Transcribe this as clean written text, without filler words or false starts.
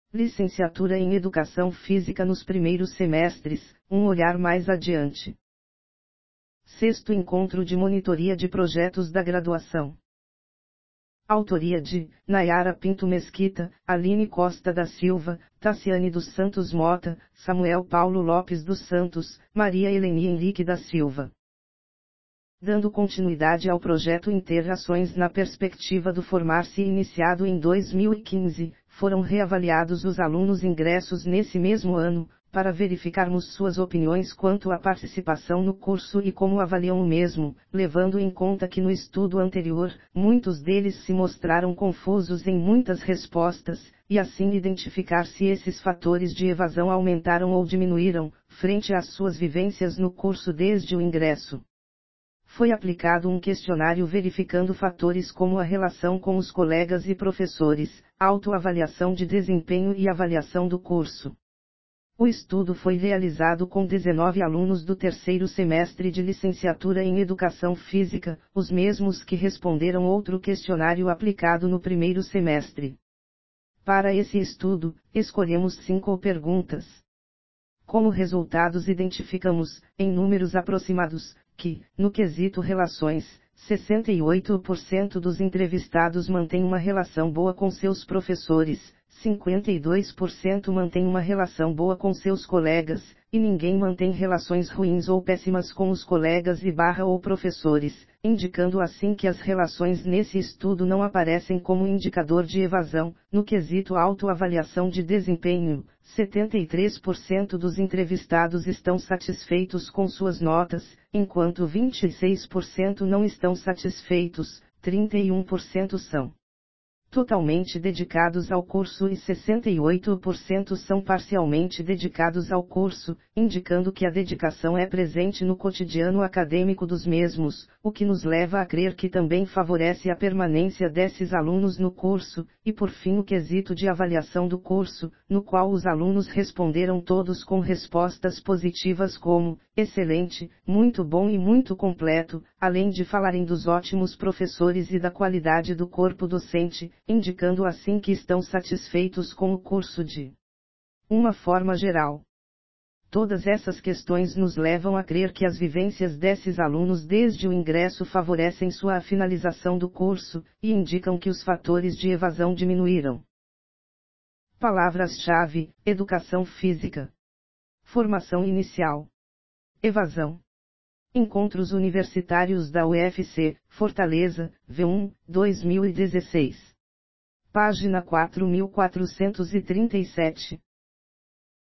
Licenciatura em Educação Física nos primeiros semestres, um olhar mais adiante. Sexto Encontro de Monitoria de Projetos da Graduação. Autoria de Nayara Pinto Mesquita, Aline Costa da Silva, Tassiane dos Santos Mota, Samuel Paulo Lopes dos Santos, Maria Eleni Henrique da Silva. Dando continuidade ao projeto Interações na Perspectiva do Formar-se iniciado em 2015, foram reavaliados os alunos ingressos nesse mesmo ano, para verificarmos suas opiniões quanto à participação no curso e como avaliam o mesmo, levando em conta que no estudo anterior, muitos deles se mostraram confusos em muitas respostas, e assim identificar se esses fatores de evasão aumentaram ou diminuíram, frente às suas vivências no curso desde o ingresso. Foi aplicado um questionário verificando fatores como a relação com os colegas e professores, autoavaliação de desempenho e avaliação do curso. O estudo foi realizado com 19 alunos do terceiro semestre de licenciatura em Educação Física, os mesmos que responderam outro questionário aplicado no primeiro semestre. Para esse estudo, escolhemos 5 perguntas. Como resultados identificamos, em números aproximados, que, no quesito relações, 68% dos entrevistados mantém uma relação boa com seus professores, 52% mantém uma relação boa com seus colegas, e ninguém mantém relações ruins ou péssimas com os colegas ou professores, indicando assim que as relações nesse estudo não aparecem como indicador de evasão. No quesito autoavaliação de desempenho, 73% dos entrevistados estão satisfeitos com suas notas, enquanto 26% não estão satisfeitos, 31% são totalmente dedicados ao curso e 68% são parcialmente dedicados ao curso, indicando que a dedicação é presente no cotidiano acadêmico dos mesmos, o que nos leva a crer que também favorece a permanência desses alunos no curso, e por fim o quesito de avaliação do curso, no qual os alunos responderam todos com respostas positivas como, excelente, muito bom e muito completo, além de falarem dos ótimos professores e da qualidade do corpo docente, indicando assim que estão satisfeitos com o curso de uma forma geral. Todas essas questões nos levam a crer que as vivências desses alunos desde o ingresso favorecem sua finalização do curso, e indicam que os fatores de evasão diminuíram. Palavras-chave: Educação Física. Formação inicial. Evasão. Encontros Universitários da UFC, Fortaleza, V1, 2016. Página 4437.